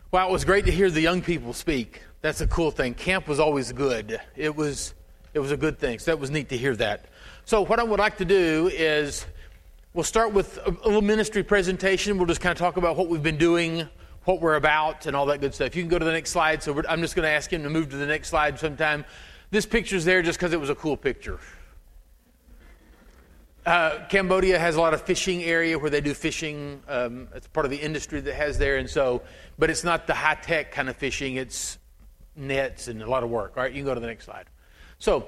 Wow, it was great to hear the young people speak. That's a cool thing. Camp was always good. It was a good thing. So that was neat to hear that. So what I would like to do is we'll start with a little ministry presentation. We'll just kind of talk about what we've been doing, what we're about, and all that good stuff. You can go to the next slide. So I'm just going to ask him to move to the next slide sometime. This picture's there just because it was a cool picture. Cambodia has a lot of fishing area where they do fishing. It's part of the industry that has there, but it's not the high-tech kind of fishing. It's nets and a lot of work. All right, you can go to the next slide. So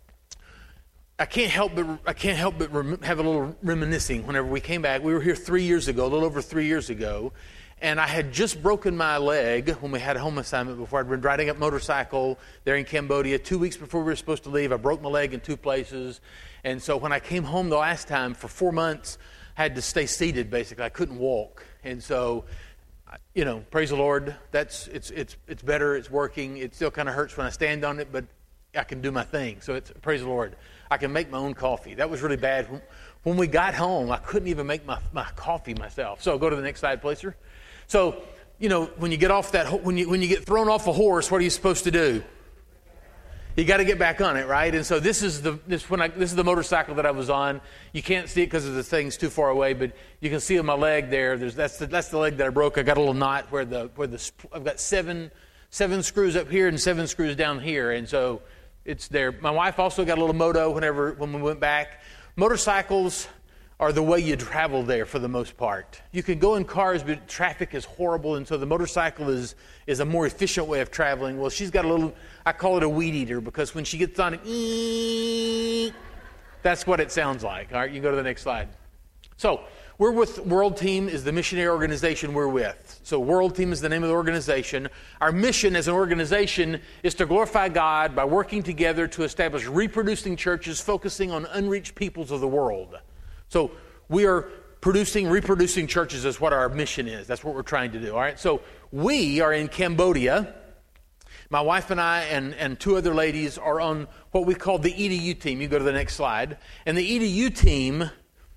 I can't help but have a little reminiscing. Whenever we came back, we were here 3 years ago, a little over 3 years ago, and I had just broken my leg when we had a home assignment before. I'd been riding a motorcycle there in Cambodia. 2 weeks before we were supposed to leave, I broke my leg in 2 places. And so when I came home the last time, for 4 months, I had to stay seated, basically. I couldn't walk. And so, praise the Lord. It's better. It's working. It still kind of hurts when I stand on it, but I can do my thing. So praise the Lord. I can make my own coffee. That was really bad. When we got home, I couldn't even make my coffee myself. So go to the next slide, please, sir. So, when you get off when you get thrown off a horse, what are you supposed to do? You got to get back on it, right? And so this is the motorcycle that I was on. You can't see it because the thing's too far away, but you can see on my leg there. That's the leg that I broke. I got a little knot where I've got seven screws up here and 7 screws down here, and so it's there. My wife also got a little moto when we went back. Motorcycles are the way you travel there for the most part. You can go in cars, but traffic is horrible, and so the motorcycle is a more efficient way of traveling. Well, she's got a little, I call it a weed eater, because when she gets on it, that's what it sounds like. All right, you go to the next slide. So, we're with World Team is the missionary organization we're with. So World Team is the name of the organization. Our mission as an organization is to glorify God by working together to establish reproducing churches focusing on unreached peoples of the world. So we are reproducing churches is what our mission is. That's what we're trying to do. All right. So we are in Cambodia. My wife and I and 2 other ladies are on what we call the EDU team. You go to the next slide. And the EDU team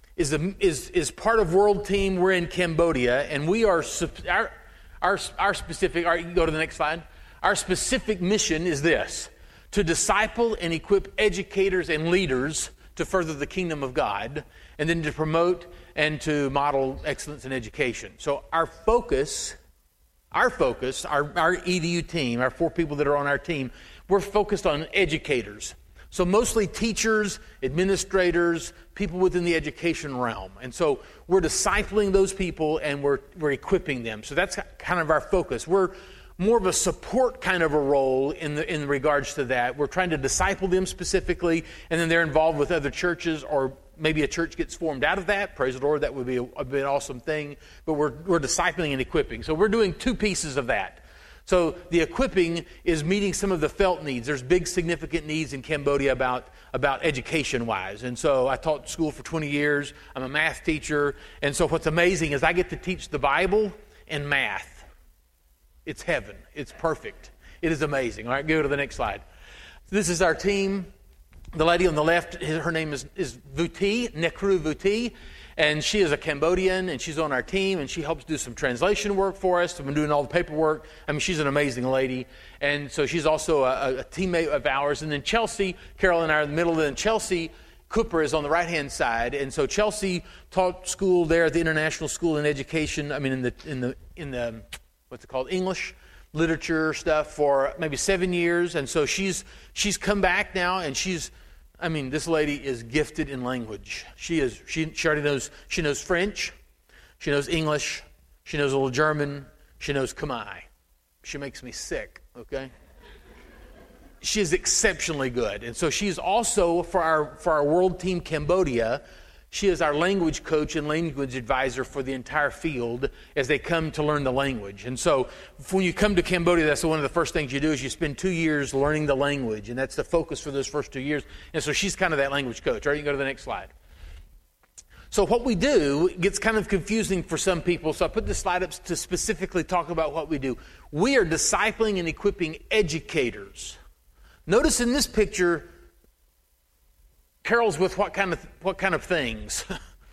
is part of World Team. We're in Cambodia, and we are our specific. All right, you can go to the next slide. Our specific mission is this: to disciple and equip educators and leaders to further the kingdom of God, and then to promote and to model excellence in education. So our focus, our EDU team, our 4 people that are on our team, we're focused on educators. So mostly teachers, administrators, people within the education realm. And so we're discipling those people and we're equipping them. So that's kind of our focus. We're more of a support kind of a role in regards to that. We're trying to disciple them specifically, and then they're involved with other churches, or maybe a church gets formed out of that. Praise the Lord, that would be an awesome thing. But we're discipling and equipping. So we're doing 2 pieces of that. So the equipping is meeting some of the felt needs. There's big significant needs in Cambodia about education-wise. And so I taught school for 20 years. I'm a math teacher. And so what's amazing is I get to teach the Bible and math. It's heaven. It's perfect. It is amazing. All right, go to the next slide. This is our team. The lady on the left, her name is Vuti, Nekru Vuti, and she is a Cambodian, and she's on our team, and she helps do some translation work for us. We've been doing all the paperwork. I mean, she's an amazing lady, and so she's also a teammate of ours. And then Chelsea, Carol and I are in the middle, and Chelsea Cooper is on the right-hand side, and so Chelsea taught school there at the International School in Education. I mean, in the what's it called, English literature stuff for maybe 7 years, and so she's come back now, and this lady is gifted in language. She already knows. She knows French, she knows English, she knows a little German, she knows Khmer. She makes me sick. Okay. She is exceptionally good, and so she's also for our World Team Cambodia. She is our language coach and language advisor for the entire field as they come to learn the language. And so when you come to Cambodia, that's one of the first things you do is you spend 2 years learning the language, and that's the focus for those first 2 years. And so she's kind of that language coach. All right, you can go to the next slide. So what we do gets kind of confusing for some people, so I put this slide up to specifically talk about what we do. We are discipling and equipping educators. Notice in this picture, Carol's with what kind of things?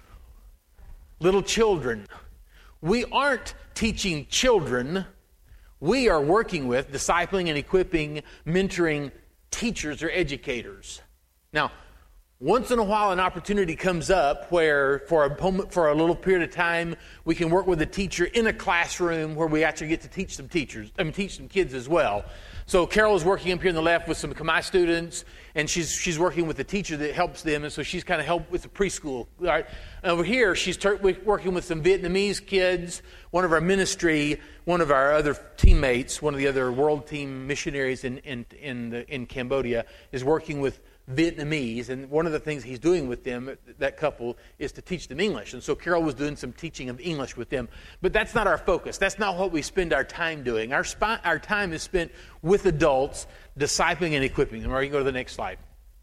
Little children. We aren't teaching children. We are working with, discipling and equipping, mentoring teachers or educators. Now, once in a while, an opportunity comes up where for a little period of time, we can work with a teacher in a classroom where we actually get to teach some kids as well. So Carol is working up here on the left with some of my students, and she's working with the teacher that helps them, and so she's kind of helped with the preschool. All right. Over here, she's working with some Vietnamese kids. One of our ministry, one of our other teammates, one of the other world team missionaries in Cambodia, is working with Vietnamese, and one of the things he's doing with them, that couple, is to teach them English. And so Carol was doing some teaching of English with them. But that's not our focus. That's not what we spend our time doing. Our time is spent with adults, discipling and equipping them. All right, you can go to the next slide.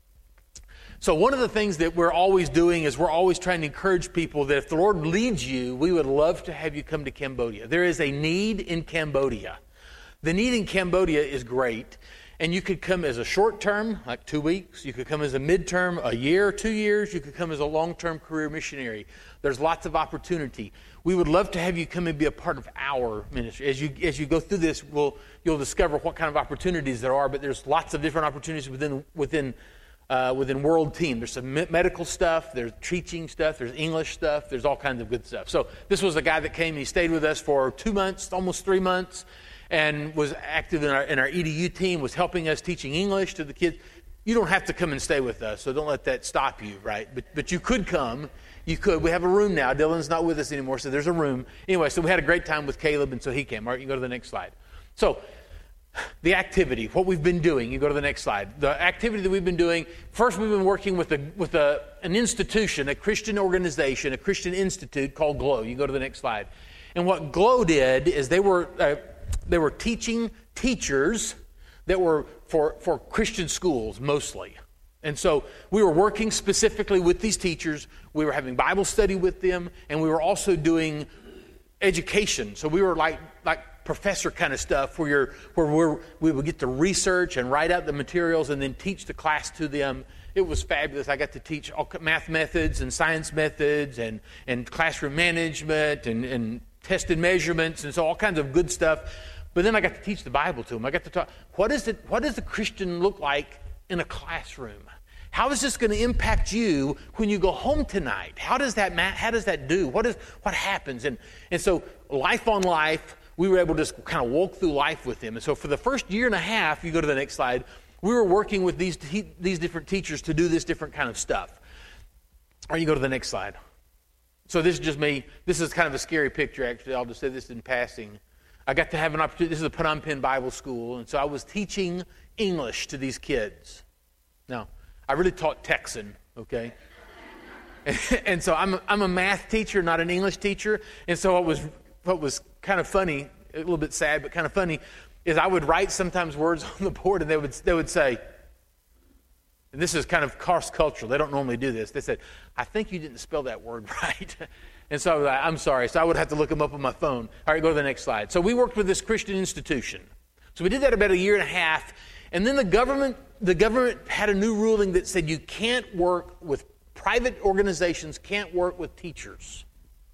So one of the things that we're always doing is we're always trying to encourage people that if the Lord leads you, we would love to have you come to Cambodia. There is a need in Cambodia. The need in Cambodia is great. And you could come as a short term, like 2 weeks. You could come as a midterm, a year, 2 years. You could come as a long-term career missionary. There's lots of opportunity. We would love to have you come and be a part of our ministry. As you go through this, you'll discover what kind of opportunities there are. But there's lots of different opportunities within World Team. There's some medical stuff. There's teaching stuff. There's English stuff. There's all kinds of good stuff. So this was a guy that came. He stayed with us for 2 months, almost 3 months. And was active in our EDU team, was helping us teaching English to the kids. You don't have to come and stay with us, so don't let that stop you, right? But you could come. You could. We have a room now. Dylan's not with us anymore, so there's a room. Anyway, so we had a great time with Caleb, and so he came. All right, you can go to the next slide. So the activity, what we've been doing. You go to the next slide. The activity that we've been doing, first we've been working with an institution, a Christian organization, a Christian institute called GLOW. You go to the next slide. And what GLOW did is they were teaching teachers that were for Christian schools mostly. And so we were working specifically with these teachers. We were having Bible study with them, and we were also doing education. So we were like professor kind of stuff where we would get to research and write out the materials and then teach the class to them. It was fabulous. I got to teach all math methods and science methods and classroom management and tested measurements, and so all kinds of good stuff. But then I got to teach the Bible to them. I got to talk, what does the Christian look like in a classroom? How is this going to impact you when you go home tonight? How does that do? What happens? And so life on life, we were able to just kind of walk through life with them. And so for the first year and a half, you go to the next slide, we were working with these different teachers to do this different kind of stuff. Or you go to the next slide. So this is just me. This is kind of a scary picture, actually. I'll just say this in passing. I got to have an opportunity. This is a Phnom Penh Bible School, and so I was teaching English to these kids. Now, I really taught Texan, okay? And so I'm a math teacher, not an English teacher. And so what was kind of funny, a little bit sad, but kind of funny, is I would write sometimes words on the board, and they would say, and this is kind of cross-cultural. They don't normally do this. They said, I think you didn't spell that word right. And so I was like, I'm sorry. So I would have to look them up on my phone. All right, go to the next slide. So we worked with this Christian institution. So we did that about a year and a half. And then the government had a new ruling that said you can't work with private organizations, can't work with teachers.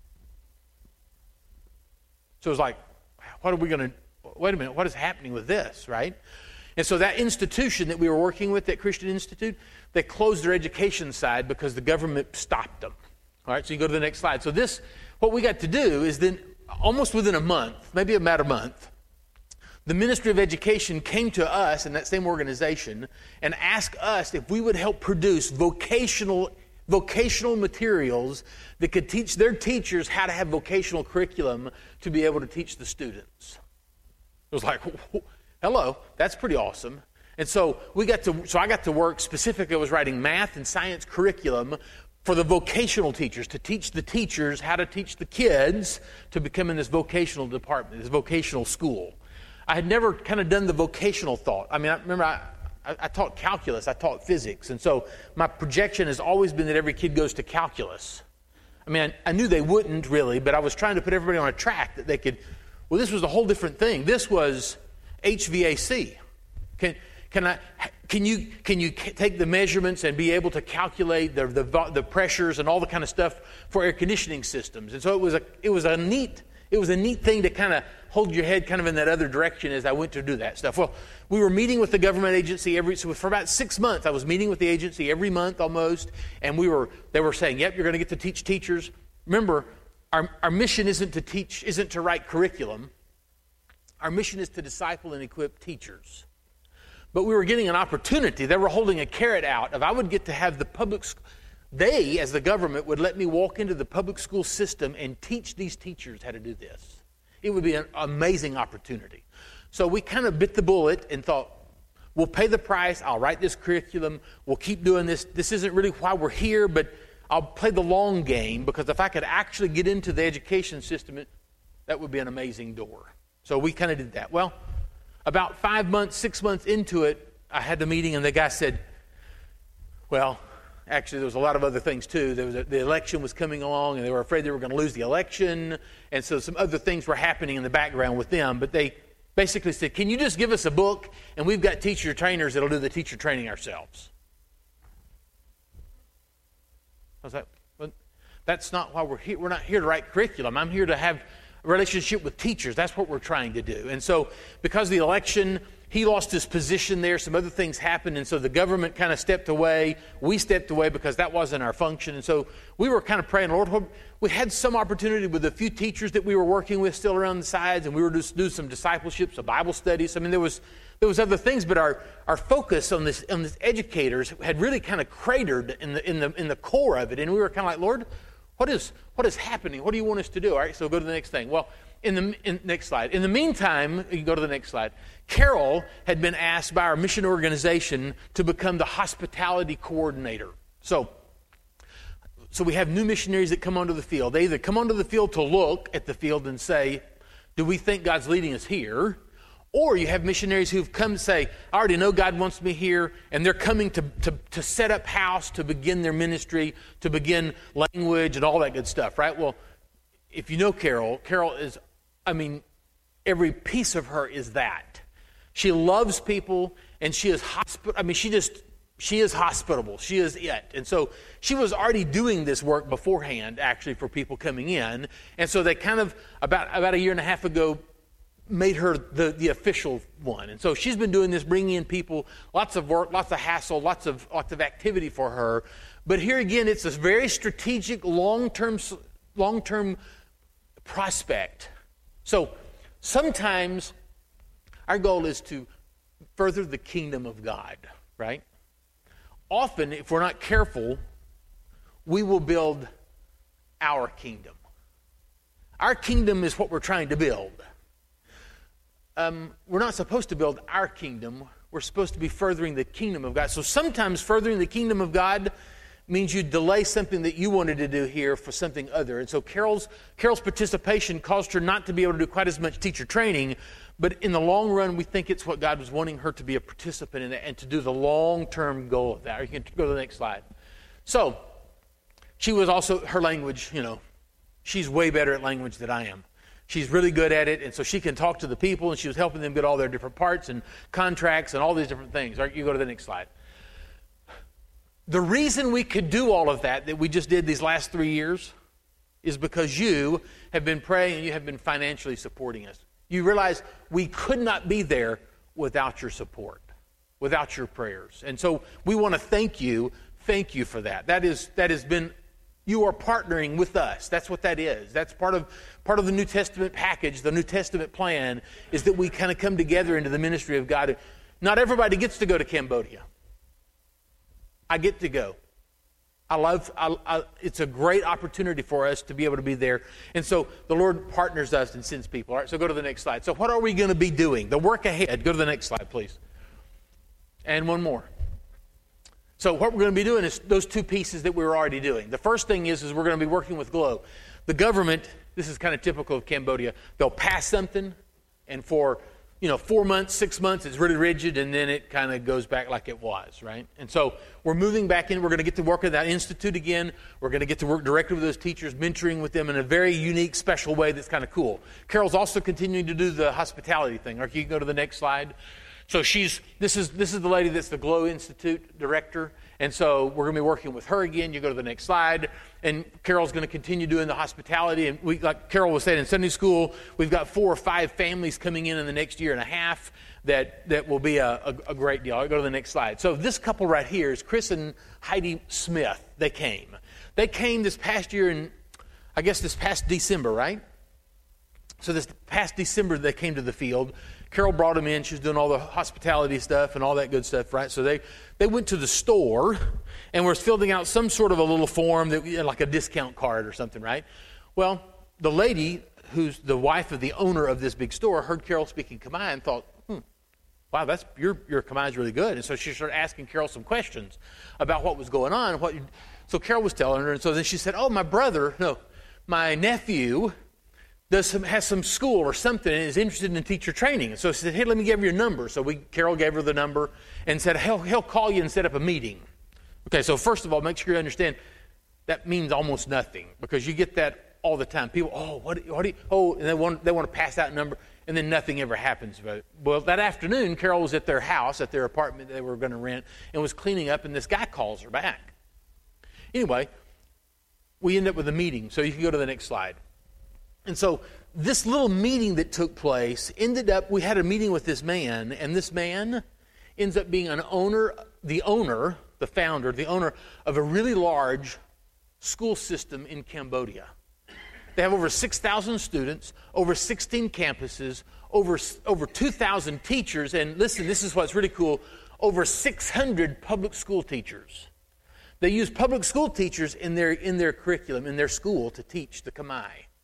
So it was like, wait a minute, what is happening with this, right? And so that institution that we were working with, that Christian Institute, they closed their education side because the government stopped them. All right, so you go to the next slide. So what we got to do is then, almost within a month, maybe about a month, the Ministry of Education came to us in that same organization and asked us if we would help produce vocational materials that could teach their teachers how to have vocational curriculum to be able to teach the students. It was like, hello, that's pretty awesome. And so I got to work specifically. I was writing math and science curriculum for the vocational teachers, to teach the teachers how to teach the kids to become in this vocational department, this vocational school. I had never kind of done the vocational thought. I mean, I taught calculus, I taught physics, and so my projection has always been that every kid goes to calculus. I mean, I knew they wouldn't really, but I was trying to put everybody on a track that they could. Well, this was a whole different thing. This was HVAC. Can you take the measurements and be able to calculate the pressures and all the kind of stuff for air conditioning systems? And so it was a neat thing to kind of hold your head kind of in that other direction as I went to do that stuff. Well, we were meeting with the government agency so for about 6 months. I was meeting with the agency every month almost, and they were saying, yep, you're going to get to teach teachers. Remember, our mission isn't to write curriculum. Our mission is to disciple and equip teachers. But we were getting an opportunity. They were holding a carrot out of I would get to have the public school. They, as the government, would let me walk into the public school system and teach these teachers how to do this. It would be an amazing opportunity. So we kind of bit the bullet and thought, we'll pay the price. I'll write this curriculum. We'll keep doing this. This isn't really why we're here, but I'll play the long game, because if I could actually get into the education system, that would be an amazing door. So we kind of did that. Well, about 5 months, 6 months into it, I had the meeting, and the guy said, well, actually, there was a lot of other things, too. The election was coming along, and they were afraid they were going to lose the election, and so some other things were happening in the background with them. But they basically said, can you just give us a book, and we've got teacher trainers that'll do the teacher training ourselves. I was like, well, that's not why we're here. We're not here to write curriculum. I'm here to have a relationship with teachers. That's what we're trying to do. And so because of the election, he lost his position there. Some other things happened, and so the government kind of stepped away. We stepped away because that wasn't our function. And so we were kind of praying, Lord, we had some opportunity with a few teachers that we were working with still around the sides, and we were just do some discipleship, some Bible studies. I mean, there was other things, but our focus on this educators had really kind of cratered in the core of it, and we were kind of like, Lord, what is happening? What do you want us to do? All right, so go to the next thing. Well, next slide. In the meantime, you can go to the next slide. Carol had been asked by our mission organization to become the hospitality coordinator. So we have new missionaries that come onto the field. They either come onto the field to look at the field and say, do we think God's leading us here? Or you have missionaries who've come to say, I already know God wants me here, and they're coming to set up house, to begin their ministry, to begin language and all that good stuff, right? Well, if you know Carol is, every piece of her is that. She loves people, and she is she is hospitable. She is it. And so she was already doing this work beforehand, actually, for people coming in. And so they kind of, about a year and a half ago, made her the official one. And so she's been doing this, bringing in people, lots of work, lots of hassle, lots of activity for her. But here again, it's a very strategic, long-term prospect. So sometimes our goal is to further the kingdom of God, right? Often, if we're not careful, we will build our kingdom. Our kingdom is what we're trying to build. We're not supposed to build our kingdom. We're supposed to be furthering the kingdom of God. So sometimes furthering the kingdom of God means you delay something that you wanted to do here for something other. And so Carol's participation caused her not to be able to do quite as much teacher training, but in the long run, we think it's what God was wanting her to be a participant in and to do the long-term goal of that. Or you can go to the next slide. So she was also, her language, she's way better at language than I am. She's really good at it, and so she can talk to the people, and she was helping them get all their different parts and contracts and all these different things. All right, you go to the next slide. The reason we could do all of that we just did these last 3 years is because you have been praying and you have been financially supporting us. You realize we could not be there without your support, without your prayers. And so we want to thank you for that. That has been, you are partnering with us. That's what that is. That's part of the New Testament package. The New Testament plan is that we kind of come together into the ministry of God. Not everybody gets to go to Cambodia. I get to go. It's a great opportunity for us to be able to be there. And so the Lord partners us and sends people. All right, so go to the next slide. So what are we going to be doing? The work ahead. Go to the next slide, please. And one more. So what we're going to be doing is those two pieces that we were already doing. The first thing is we're going to be working with GLOW. The government, this is kind of typical of Cambodia, they'll pass something, and for 4 months, 6 months, it's really rigid, and then it kind of goes back like it was, right? And so we're moving back in. We're going to get to work at that institute again. We're going to get to work directly with those teachers, mentoring with them in a very unique, special way that's kind of cool. Carol's also continuing to do the hospitality thing. Or you can go to the next slide. So this is the lady that's the Glow Institute director. And so we're going to be working with her again. You go to the next slide. And Carol's going to continue doing the hospitality. And we, like Carol was saying in Sunday school, we've got 4 or 5 families coming in the next year and a half that will be a great deal. I'll go to the next slide. So this couple right here is Chris and Heidi Smith. They came. They came this past year this past December, right? So this past December they came to the field. Carol brought them in. She was doing all the hospitality stuff and all that good stuff, right? So they went to the store and were filling out some sort of a little form, like a discount card or something, right? Well, the lady who's the wife of the owner of this big store heard Carol speaking Khmer and thought, wow, that's your Khmer is really good. And so she started asking Carol some questions about what was going on. So Carol was telling her, and so then she said, my nephew has some school or something and is interested in teacher training. And so she said, hey, let me give you your number. So Carol gave her the number and said, he'll call you and set up a meeting. Okay, so first of all, make sure you understand that means almost nothing because you get that all the time. People, and they want to pass that number, and then nothing ever happens about it. Well, that afternoon, Carol was at their house, at their apartment they were going to rent, and was cleaning up, and this guy calls her back. Anyway, we end up with a meeting. So you can go to the next slide. And so this little meeting that took place we had a meeting with this man, and this man ends up being the founder of a really large school system in Cambodia. They have over 6,000 students, over 16 campuses, over 2,000 teachers, and listen, this is what's really cool, over 600 public school teachers. They use public school teachers in their curriculum, in their school, to teach the Khmer.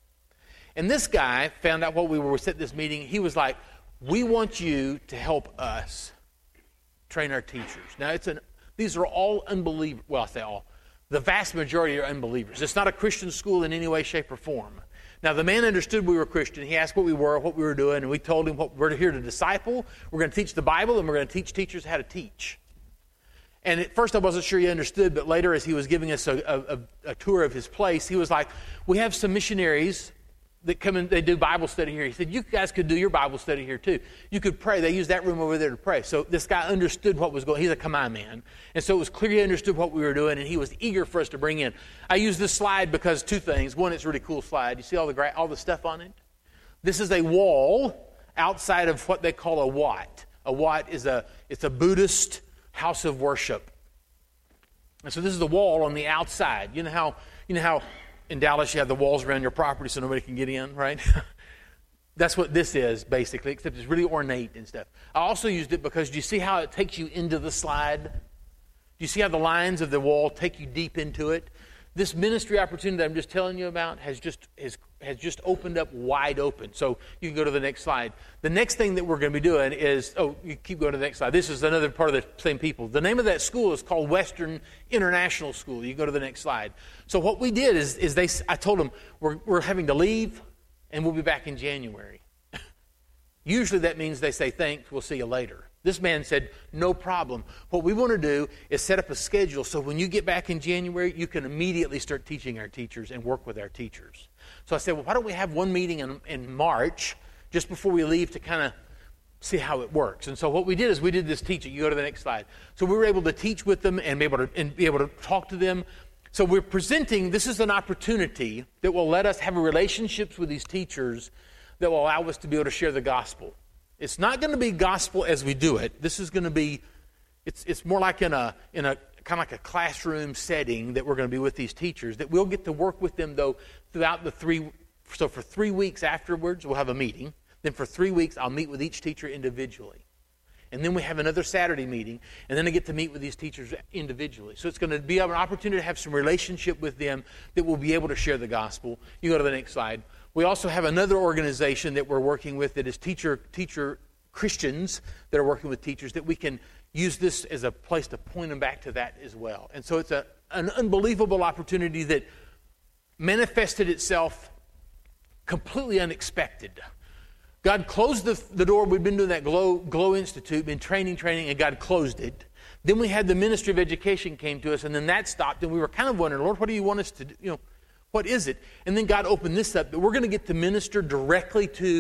And this guy found out while we were at this meeting, he was like, we want you to help us train our teachers. Now, these are all unbelievers. Well, I say all. The vast majority are unbelievers. It's not a Christian school in any way, shape, or form. Now, the man understood we were Christian. He asked what we were doing, and we told him we're here to disciple. We're going to teach the Bible, and we're going to teach teachers how to teach. And at first I wasn't sure he understood, but later as he was giving us a tour of his place, he was like, we have some missionaries that come in, they do Bible study here. He said, you guys could do your Bible study here too. You could pray. They use that room over there to pray. So this guy understood what was going on. He's a Khmer man. And so it was clear he understood what we were doing, and he was eager for us to bring in. I use this slide because 2 things. One, it's a really cool slide. You see all the stuff on it? This is a wall outside of what they call a wat. A wat is it's a Buddhist house of worship. And so this is the wall on the outside. You know how in Dallas you have the walls around your property so nobody can get in, right? That's what this is, basically, except it's really ornate and stuff. I also used it because do you see how it takes you into the slide? Do you see how the lines of the wall take you deep into it? This ministry opportunity that I'm just telling you about has just opened up wide open. So you can go to the next slide. The next thing that we're going to be doing is, you keep going to the next slide. This is another part of the same people. The name of that school is called Western International School. You go to the next slide. So what we did is I told them we're having to leave and we'll be back in January. Usually that means they say thanks, we'll see you later. This man said, no problem. What we want to do is set up a schedule so when you get back in January, you can immediately start teaching our teachers and work with our teachers. So I said, well, why don't we have one meeting in March just before we leave to kind of see how it works. And so what we did is we did this teaching. You go to the next slide. So we were able to teach with them and be able to talk to them. So we're presenting, this is an opportunity that will let us have relationships with these teachers that will allow us to be able to share the gospel. It's not going to be gospel as we do it. This is going to be, it's more like in a kind of like a classroom setting that we're going to be with these teachers, that we'll get to work with them, though, throughout so for 3 weeks afterwards, we'll have a meeting. Then for 3 weeks, I'll meet with each teacher individually. And then we have another Saturday meeting, and then I get to meet with these teachers individually. So it's going to be an opportunity to have some relationship with them that will be able to share the gospel. You go to the next slide. We also have another organization that we're working with that is teacher Christians that are working with teachers, that we can use this as a place to point them back to that as well. And so it's an unbelievable opportunity that manifested itself completely unexpected. God closed the door. We'd been doing that Glow Institute, been training, and God closed it. Then we had the Ministry of Education came to us, and then that stopped, and we were kind of wondering, Lord, what do you want us to do? What is it? And then God opened this up, that we're going to get to minister directly to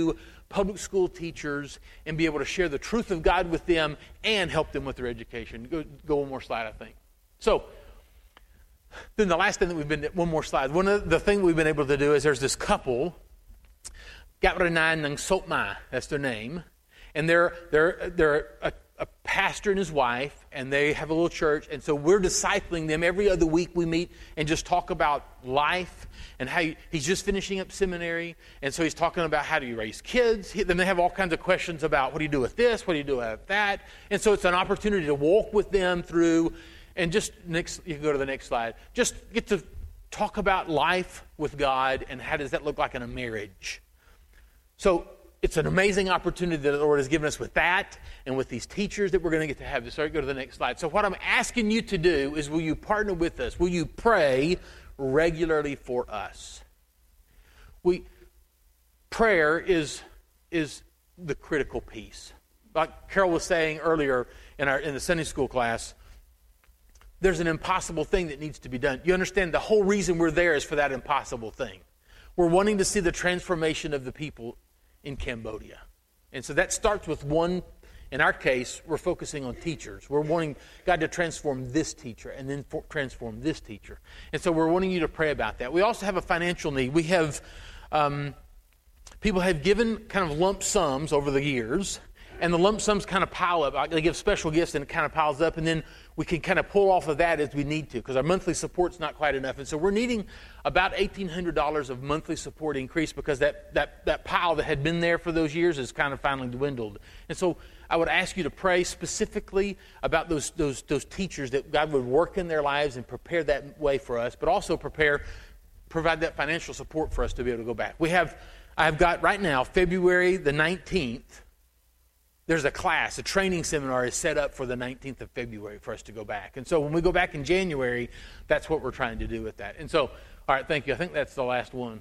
public school teachers and be able to share the truth of God with them and help them with their education. Go one more slide, I think. So, then the last thing that one more slide. One of the things we've been able to do is there's this couple, Gabrinan and Sotma, that's their name, and they're a pastor and his wife, and they have a little church, and so we're discipling them. Every other week we meet and just talk about life and how he's just finishing up seminary, and so he's talking about how do you raise kids. Then they have all kinds of questions about what do you do with this, what do you do with that, and so it's an opportunity to walk with them through, and just next, you can go to the next slide, just get to talk about life with God and how does that look like in a marriage. So it's an amazing opportunity that the Lord has given us with that and with these teachers that we're going to get to have. So go to the next slide. So what I'm asking you to do is, will you partner with us? Will you pray regularly for us? Prayer is the critical piece. Like Carol was saying earlier in the Sunday school class, there's an impossible thing that needs to be done. You understand the whole reason we're there is for that impossible thing. We're wanting to see the transformation of the people in Cambodia. And so that starts with one, in our case, we're focusing on teachers. We're wanting God to transform this teacher and then transform this teacher. And so we're wanting you to pray about that. We also have a financial need. We have, people have given kind of lump sums over the years, and the lump sums kind of pile up. They give special gifts and it kind of piles up, and then we can kind of pull off of that as we need to, because our monthly support's not quite enough. And so we're needing about $1,800 of monthly support increase, because that pile that had been there for those years is kind of finally dwindled. And so I would ask you to pray specifically about those teachers, that God would work in their lives and prepare that way for us, but also provide that financial support for us to be able to go back. I've got right now, February the 19th, there's a class, a training seminar is set up for the 19th of February for us to go back. And so when we go back in January, that's what we're trying to do with that. And so, all right, thank you. I think that's the last one.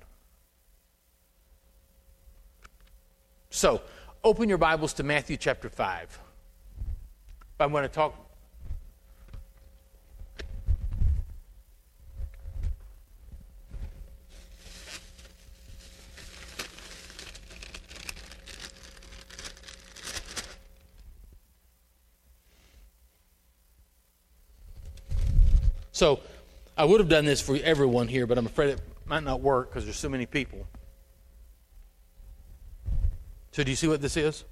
So, open your Bibles to Matthew chapter 5. I'm going to talk. So I would have done this for everyone here, but I'm afraid it might not work because there's so many people. So do you see what this is?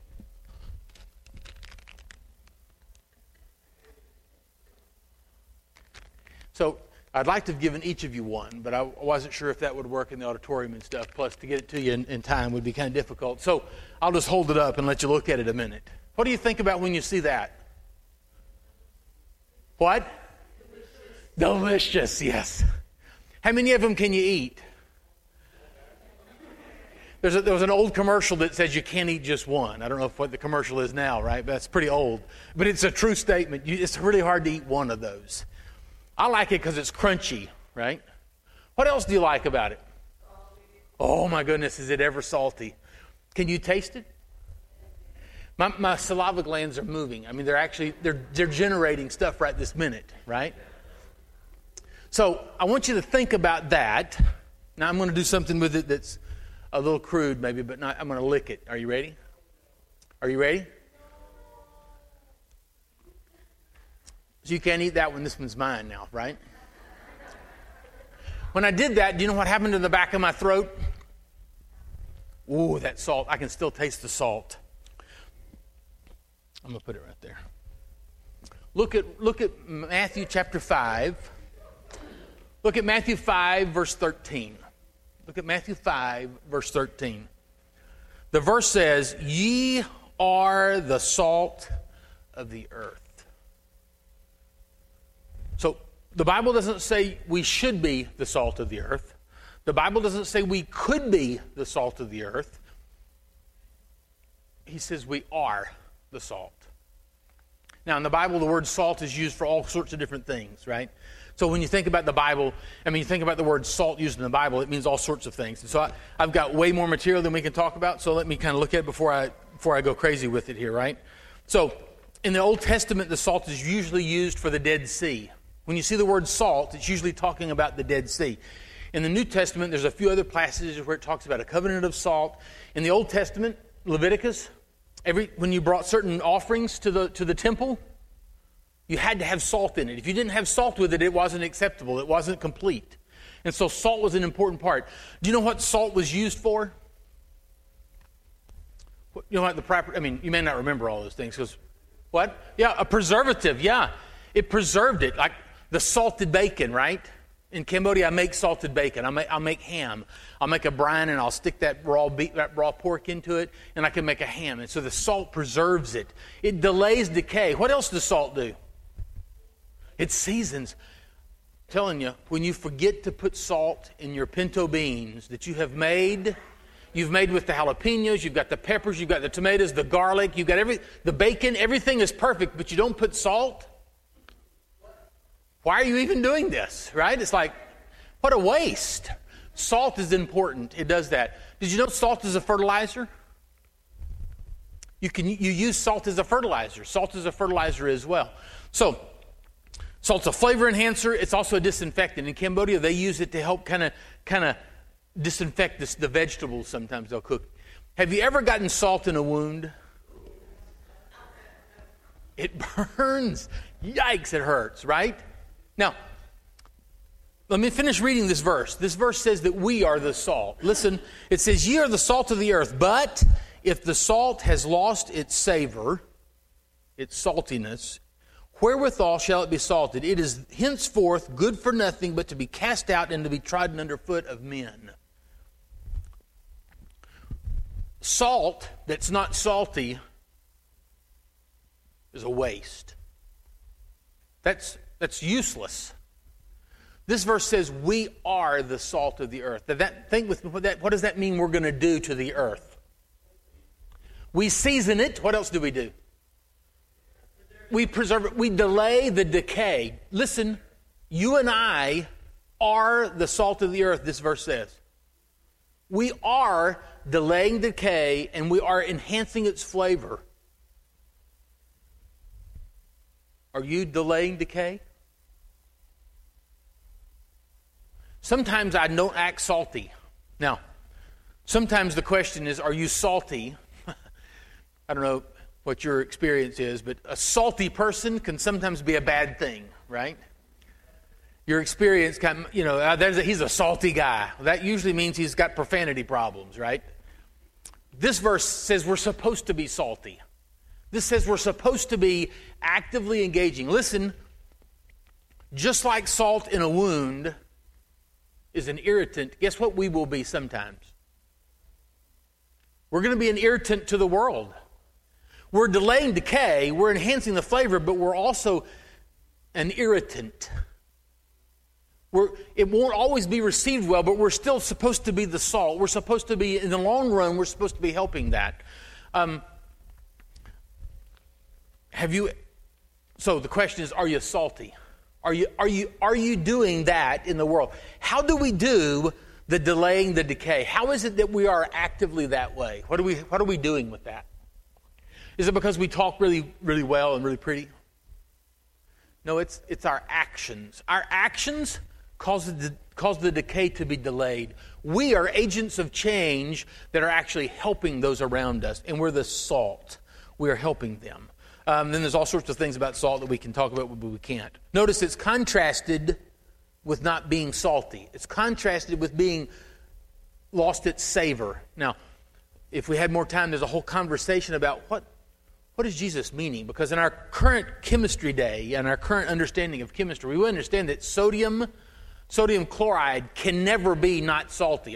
So I'd like to have given each of you one, but I wasn't sure if that would work in the auditorium and stuff. Plus, to get it to you in time would be kind of difficult. So I'll just hold it up and let you look at it a minute. What do you think about when you see that? What? Delicious, yes. How many of them can you eat? There was an old commercial that says you can't eat just one. I don't know what the commercial is now, right? But that's pretty old. But it's a true statement. It's really hard to eat one of those. I like it because it's crunchy, right? What else do you like about it? Oh my goodness, is it ever salty? Can you taste it? My saliva glands are moving. I mean, they're generating stuff right this minute, right? So I want you to think about that. Now I'm going to do something with it that's a little crude maybe, but I'm going to lick it. Are you ready? Are you ready? So you can't eat that one. This one's mine now, right? When I did that, do you know what happened to the back of my throat? Ooh, that salt. I can still taste the salt. I'm going to put it right there. Look at Matthew chapter 5. Look at Matthew 5, verse 13. Look at Matthew 5, verse 13. The verse says, "Ye are the salt of the earth." So the Bible doesn't say we should be the salt of the earth. The Bible doesn't say we could be the salt of the earth. He says we are the salt. Now, in the Bible, the word salt is used for all sorts of different things, right? So when you think about the Bible, you think about the word salt used in the Bible, it means all sorts of things. And so I've got way more material than we can talk about, so let me kind of look at it before I go crazy with it here, right? So in the Old Testament, the salt is usually used for the Dead Sea. When you see the word salt, it's usually talking about the Dead Sea. In the New Testament, there's a few other passages where it talks about a covenant of salt. In the Old Testament, Leviticus, when you brought certain offerings to the temple, you had to have salt in it. If you didn't have salt with it, it wasn't acceptable. It wasn't complete. And so salt was an important part. Do you know what salt was used for? You know what the proper, you may not remember all those things because, what? Yeah, a preservative, yeah. It preserved it, like the salted bacon, right? In Cambodia, I make salted bacon. I'll make ham. I'll make a brine and I'll stick that raw pork into it, and I can make a ham. And so the salt preserves it. It delays decay. What else does salt do? It seasons. I'm telling you, when you forget to put salt in your pinto beans that you've made with the jalapenos, you've got the peppers, you've got the tomatoes, the garlic, you've got the bacon, everything is perfect, but you don't put salt? Why are you even doing this, right? It's like, what a waste. Salt is important. It does that. Did you know salt is a fertilizer? You use salt as a fertilizer. Salt is a fertilizer as well. So, salt's a flavor enhancer. It's also a disinfectant. In Cambodia, they use it to help kind of disinfect the vegetables sometimes they'll cook. Have you ever gotten salt in a wound? It burns. Yikes, it hurts, right? Now, let me finish reading this verse. This verse says that we are the salt. Listen, it says, ye are the salt of the earth, but if the salt has lost its savor, its saltiness, wherewithal shall it be salted? It is henceforth good for nothing but to be cast out and to be trodden under foot of men. Salt that's not salty is a waste. That's useless. This verse says we are the salt of the earth. What does that mean we're going to do to the earth? We season it. What else do we do? We preserve it. We delay the decay. Listen, you and I are the salt of the earth, this verse says. We are delaying decay and we are enhancing its flavor. Are you delaying decay? Sometimes I don't act salty. Now, sometimes the question is, are you salty? I don't know what your experience is, but a salty person can sometimes be a bad thing, right? Your experience, he's a salty guy. That usually means he's got profanity problems, right? This verse says we're supposed to be salty. This says we're supposed to be actively engaging. Listen, just like salt in a wound is an irritant, guess what we will be sometimes? We're going to be an irritant to the world. We're delaying decay, we're enhancing the flavor, but we're also an irritant. It won't always be received well, but we're still supposed to be the salt. We're supposed to be, in the long run, we're supposed to be helping that. So the question is, are you salty? Are you doing that in the world? How do we do the delaying the decay? How is it that we are actively that way? What are we doing with that? Is it because we talk really, really well and really pretty? No, it's our actions. Our actions cause the decay to be delayed. We are agents of change that are actually helping those around us, and we're the salt. We are helping them. Then there's all sorts of things about salt that we can talk about, but we can't. Notice it's contrasted with not being salty. It's contrasted with being lost its savor. Now, if we had more time, there's a whole conversation about what is Jesus meaning? Because in our current chemistry day and our current understanding of chemistry, we understand that sodium chloride can never be not salty.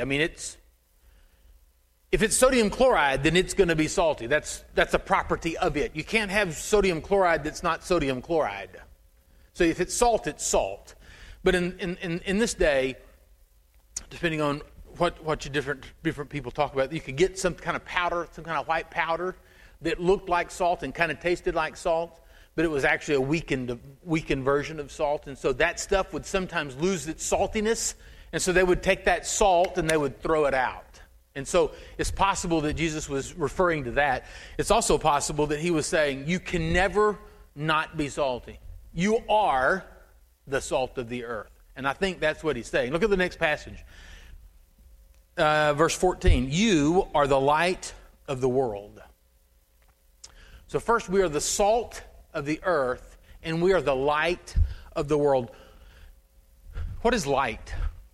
If it's sodium chloride, then it's going to be salty. That's a property of it. You can't have sodium chloride that's not sodium chloride. So if it's salt, it's salt. But in this day, depending on what your different people talk about, you could get some kind of powder, some kind of white powder that looked like salt and kind of tasted like salt, but it was actually a weakened version of salt. And so that stuff would sometimes lose its saltiness, and so they would take that salt and they would throw it out. And so it's possible that Jesus was referring to that. It's also possible that he was saying, you can never not be salty. You are the salt of the earth. And I think that's what he's saying. Look at the next passage. Verse 14. You are the light of the world. So first, we are the salt of the earth, and we are the light of the world. What is light?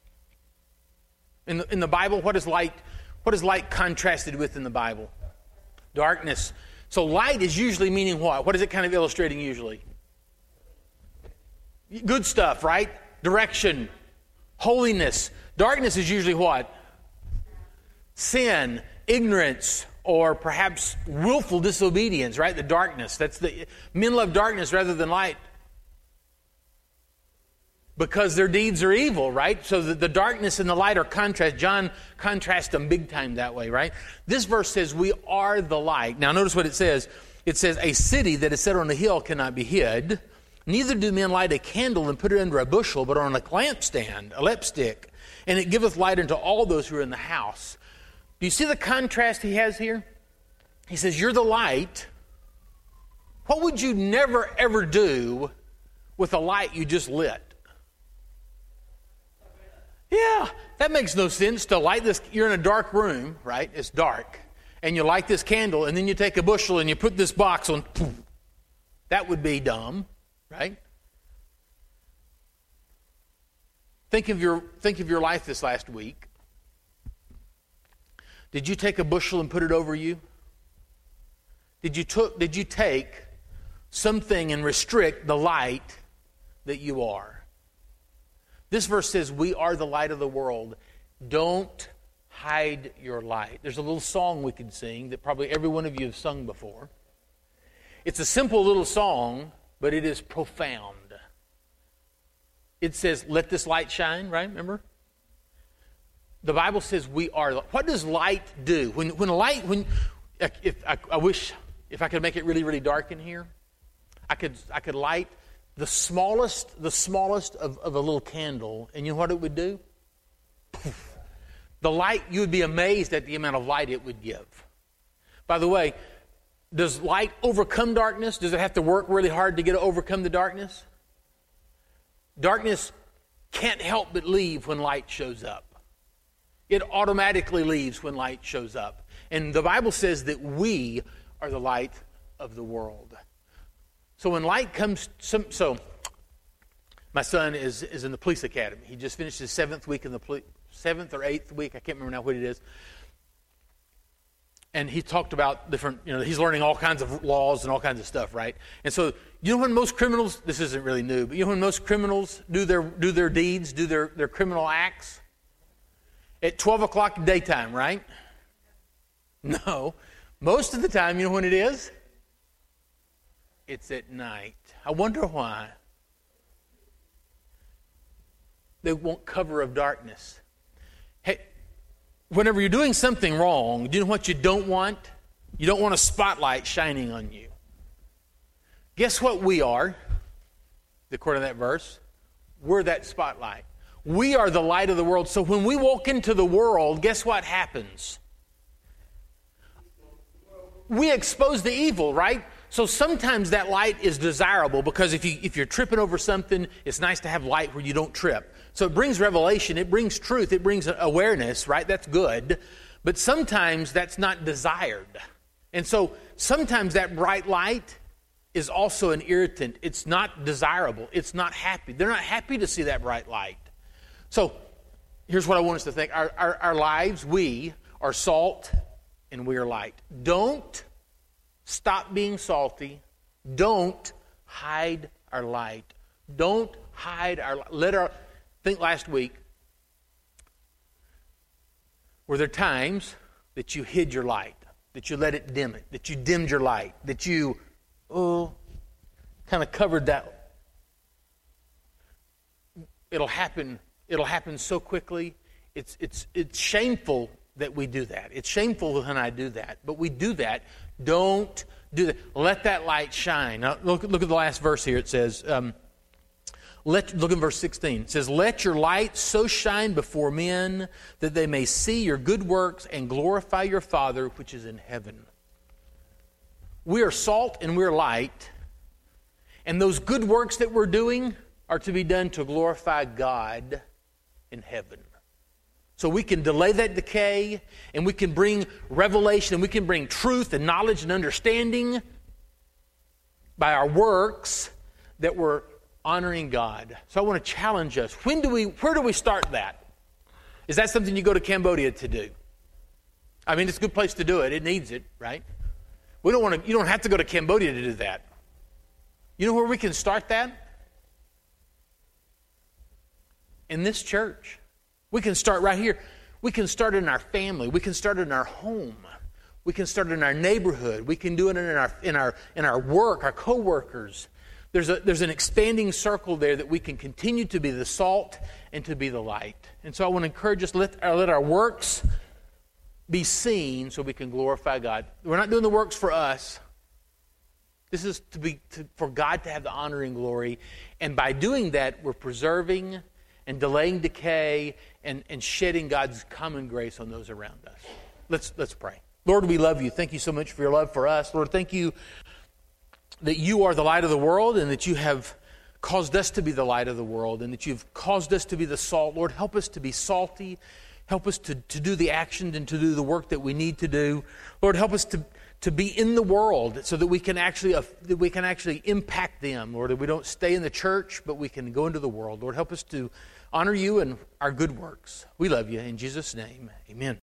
In the Bible, what is light? What is light contrasted with in the Bible? Darkness. So light is usually meaning what? What is it kind of illustrating usually? Good stuff, right? Direction, holiness. Darkness is usually what? Sin, ignorance, or perhaps willful disobedience, right? The darkness. Men love darkness rather than light because their deeds are evil, right? So the darkness and the light are contrast. John contrasts them big time that way, right? This verse says we are the light. Now notice what it says. It says a city that is set on a hill cannot be hid. Neither do men light a candle and put it under a bushel, but on a lampstand, a lapstick, and it giveth light unto all those who are in the house. Do you see the contrast he has here? He says, you're the light. What would you never, ever do with a light you just lit? Yeah, that makes no sense to light this. You're in a dark room, right? It's dark. And you light this candle, and then you take a bushel and you put this box on. That would be dumb, right? Think of your life this last week. Did you take a bushel and put it over you? Did you take something and restrict the light that you are? This verse says, we are the light of the world. Don't hide your light. There's a little song we could sing that probably every one of you have sung before. It's a simple little song, but it is profound. It says, let this light shine, right? Remember? The Bible says we are. What does light do? I wish if I could make it really, really dark in here, I could light the smallest of a little candle, and you know what it would do? Poof. The light, you would be amazed at the amount of light it would give. By the way, does light overcome darkness? Does it have to work really hard to overcome the darkness? Darkness can't help but leave when light shows up. It automatically leaves when light shows up. And the Bible says that we are the light of the world. So when light comes, so my son is in the police academy. He just finished his 7th week in the 7th or 8th week. I can't remember now what it is. And he talked about different, he's learning all kinds of laws and all kinds of stuff, right? And so, you know when most criminals, this isn't really new, but you know when most criminals do their deeds, do their criminal acts? At 12 o'clock daytime, right? No. Most of the time, you know when it is? It's at night. I wonder why. They want cover of darkness. Hey, whenever you're doing something wrong, do you know what you don't want? You don't want a spotlight shining on you. Guess what we are, according to that verse? We're that spotlight. We are the light of the world. So when we walk into the world, guess what happens? We expose the evil, right? So sometimes that light is desirable because if you're tripping over something, it's nice to have light where you don't trip. So it brings revelation, it brings truth, it brings awareness, right? That's good. But sometimes that's not desired. And so sometimes that bright light is also an irritant. It's not desirable. It's not happy. They're not happy to see that bright light. So here's what I want us to think. Our lives, we are salt and we are light. Don't stop being salty. Don't hide our light. Don't hide our think last week, were there times that you hid your light, that you let it dim it, that you dimmed your light, that you kind of covered that? It'll happen so quickly. It's shameful that we do that. It's shameful when I do that. But we do that. Don't do that. Let that light shine. Now, look at the last verse here. It says, look in verse 16. It says, let your light so shine before men that they may see your good works and glorify your Father which is in heaven. We are salt and we're light. And those good works that we're doing are to be done to glorify God in heaven. so we can delay that decay, and we can bring revelation, and we can bring truth and knowledge and understanding by our works that we're honoring God. So I want to challenge us. Where do we start that? Is that something you go to Cambodia to do? I mean, it's a good place to do it. It needs it, right? You don't have to go to Cambodia to do that. You know where we can start that? In this church. We can start right here. We can start in our family. We can start in our home. We can start in our neighborhood. We can do it in our work, our co-workers. There's an expanding circle there that we can continue to be the salt and to be the light. And so I want to encourage us, let our works be seen so we can glorify God. We're not doing the works for us. This is for God to have the honor and glory. And by doing that, we're preserving and delaying decay and shedding God's common grace on those around us. Let's pray. Lord, we love you. Thank you so much for your love for us. Lord, thank you that you are the light of the world and that you have caused us to be the light of the world and that you've caused us to be the salt. Lord, help us to be salty. Help us to do the action and to do the work that we need to do. Lord, help us to be in the world so that we can actually impact them. Lord, that we don't stay in the church, but we can go into the world. Lord, help us to honor you and our good works. We love you. In Jesus' name, amen.